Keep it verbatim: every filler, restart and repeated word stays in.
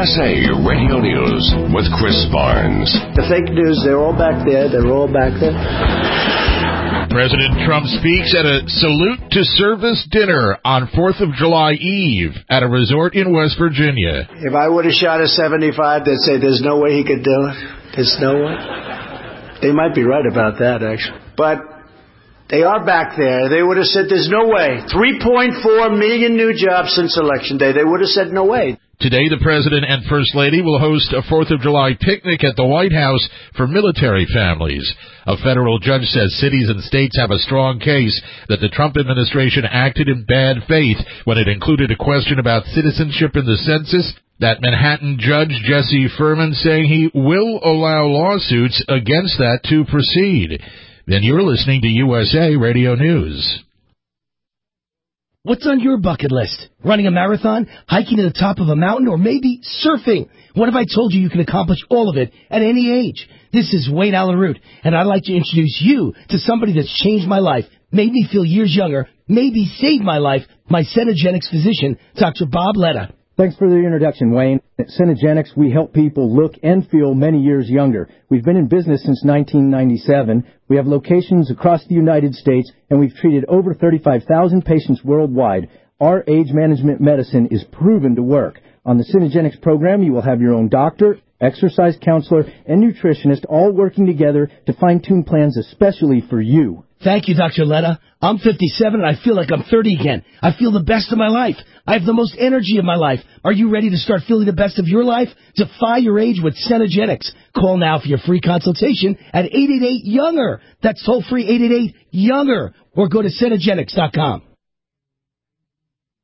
S A Radio News with Chris Barnes. The fake news, they're all back there. They're all back there. President Trump speaks at a salute to service dinner on fourth of July Eve at a resort in West Virginia. If I would have shot a seventy-five, they'd say there's no way he could do it. There's no way. They might be right about that, actually. But they are back there. They would have said there's no way. three point four million new jobs since Election Day. They would have said no way. Today, the President and First Lady will host a fourth of July picnic at the White House for military families. A federal judge says cities and states have a strong case that the Trump administration acted in bad faith when it included a question about citizenship in the census. That Manhattan judge, Jesse Furman, saying he will allow lawsuits against that to proceed. Then you're listening to U S A Radio News. What's on your bucket list? Running a marathon, hiking to the top of a mountain, or maybe surfing? What if I told you you can accomplish all of it at any age? This is Wayne Allen Root, and I'd like to introduce you to somebody that's changed my life, made me feel years younger, maybe saved my life, my Cenegenics physician, Doctor Bob Letta. Thanks for the introduction, Wayne. At Cenegenics, we help people look and feel many years younger. We've been in business since nineteen ninety-seven. We have locations across the United States, and we've treated over thirty-five thousand patients worldwide. Our age management medicine is proven to work. On the Cenegenics program, you will have your own doctor, exercise counselor, and nutritionist all working together to fine-tune plans especially for you. Thank you, Doctor Letta. I'm fifty-seven and I feel like I'm thirty again. I feel the best of my life. I have the most energy of my life. Are you ready to start feeling the best of your life? Defy your age with Cenegenics. Call now for your free consultation at eight eight eight, younger. That's toll free eight eight eight, younger. Or go to Cenegenics dot com.